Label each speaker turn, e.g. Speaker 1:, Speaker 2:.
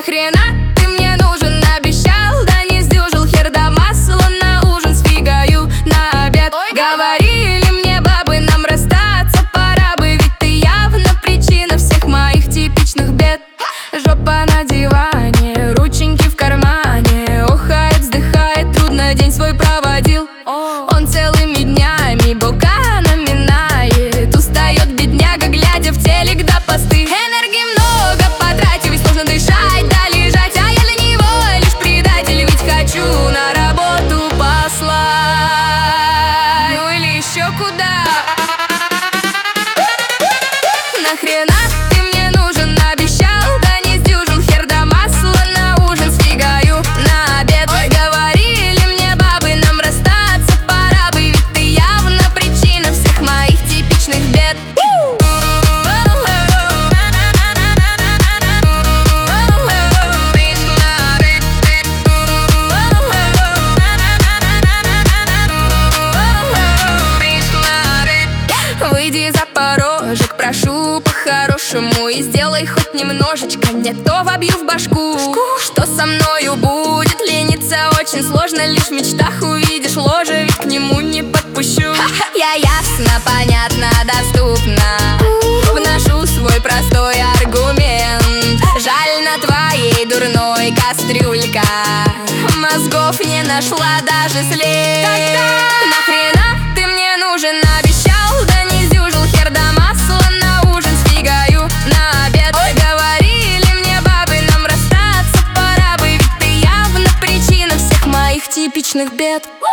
Speaker 1: Нахрена ты мне нужен, обещал, да не сдюжил. Хер да масло на ужин, сфигаю на обед. Говорили мне бабы, нам расстаться пора бы, ведь ты явно причина всех моих типичных бед. Жопа на диване, рученьки в кармане, охает, вздыхает, трудно день свой проводил. Он целыми днями бокана минает, устает бедняга, глядя в телек да посты. Энергии много потратил, ведь сложно дышать да лежать, а я для него лишь предатель, ведь хочу на работу послать, ну или еще куда. Нахрена ты мне нужен, обещал, да не сдюжил. Хер да масло на ужин, сфигаю на обед. Говорили мне бабы, нам расстаться пора бы, ведь ты явно причина всех моих типичных бед. Выйди за порожек, прошу по-хорошему, и сделай хоть немножечко, не то вобью в башку. Что со мною будет, лениться очень сложно, лишь в мечтах увидишь ложе, ведь к нему не подпущу. Я ясно, понятно, доступно вношу свой простой аргумент. Жаль, на твоей дурной кастрюлька мозгов не нашла даже след. Нахрена ты мне нужен, обещал, да не сдюжил. Хер да масло на ужин, сфигаю на обед. Говорили мне бабы, нам расстаться пора бы, ведь ты явно причина всех моих типичных бед.